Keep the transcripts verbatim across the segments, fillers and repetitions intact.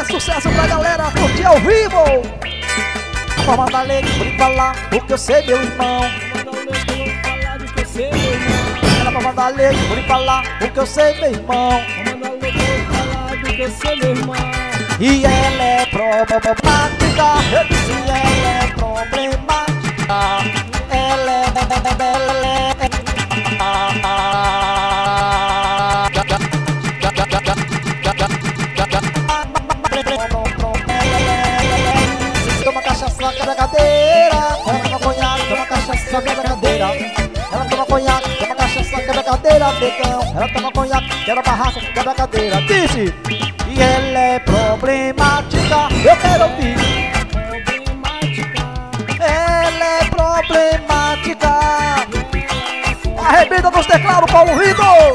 sucesso pra galera curtir ao vivo. A forma da lei que vou falar, porque eu sei meu irmão. A forma da lei que vou falar, porque eu sei meu irmão. E ela é problemática, eu disse ela é problemática. Ela é, ela é, toma cachaça, quebra cadeira. Ela toma conhaque, toma cachaça, quebra cadeira. Ela toma conhaque, toma cachaça, quebra cadeira, negão. Ela toma conhaque, quebra barraca, quebra cadeira. Disse! E ela é problemática, eu quero ouvir. Ela é problemática. Arrebenta dos teclados, Paulo Vitor.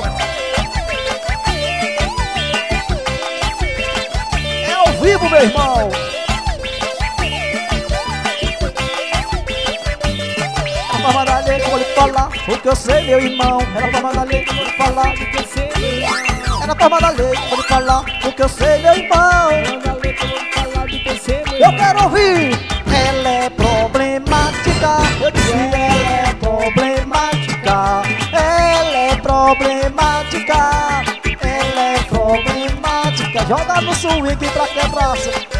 É ao vivo, meu irmão. A forma da lei que eu vou lhe falar, porque eu sei, meu irmão. É a forma da lei que eu vou lhe falar, porque eu sei, meu irmão. É na forma da lei que eu vou lhe falar, porque eu sei, meu irmão. Eu quero ouvir. Ela é problemática, eu disse ela é problemática. Ela é problemática, ela é problemática. Joga no swing pra quebrar.